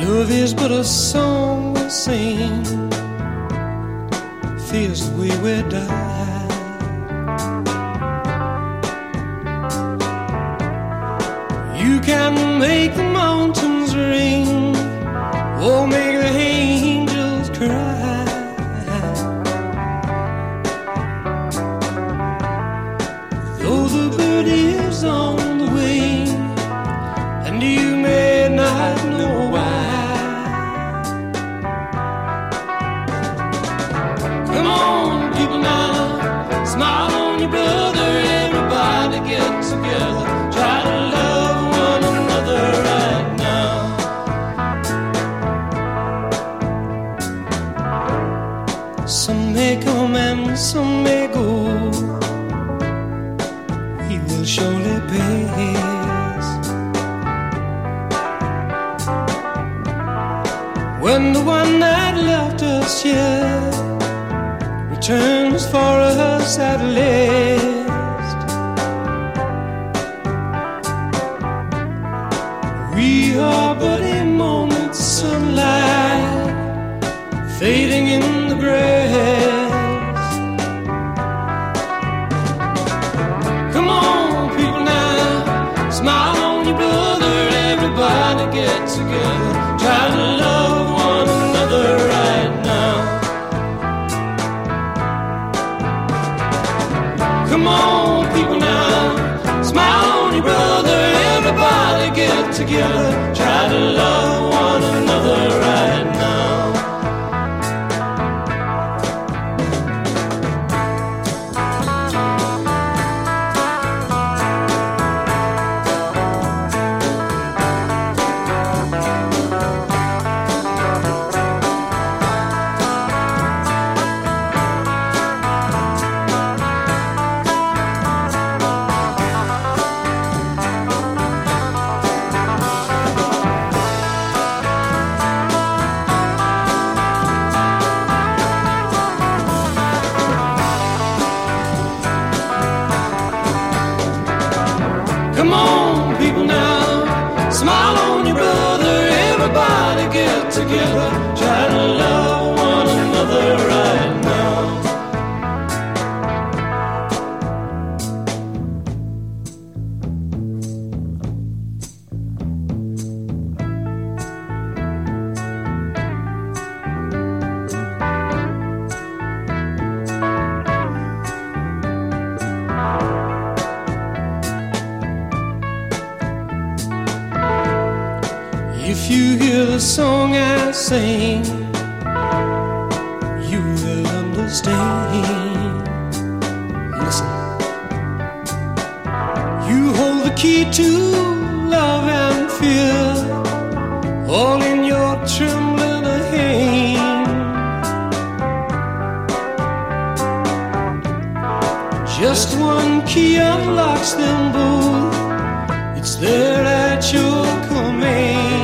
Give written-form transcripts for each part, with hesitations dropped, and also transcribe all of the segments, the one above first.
Love is but a song we sing, feels the way we die. You can make the mountains ring, or make the angels cry. Though the bird is on the wing, and you may not know why. Come on, people now, smile on your brother. Everybody get together, try to love one another right now. Some may come and some may go, we will surely pass. When the one that left us here returns for us at last, we are but a moment's sunlight fading in the grass. Come on, people now, smile on your brother. Everybody get together, try to love one another right now. Come on, people now, smile on your brother. Everybody get together, try to love one another right now. Come on, people now, smile on your brother. Everybody get together, try to love one another right now. If you hear the song I sing, you will understand. Listen, you hold the key to love and fear, all in your trembling hand. Just one key unlocks them both, it's there at your command.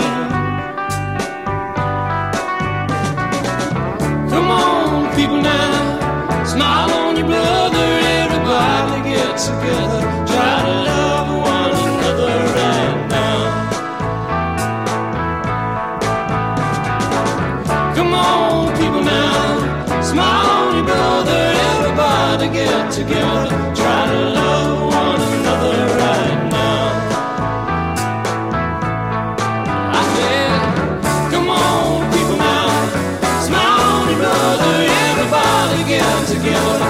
People now, smile on your brother. Everybody get together, try to love one another right now. Come on, people now, smile on your brother. Everybody get together, try to love one another right now. I said, come on, people now, smile on your brother. Everybody get together,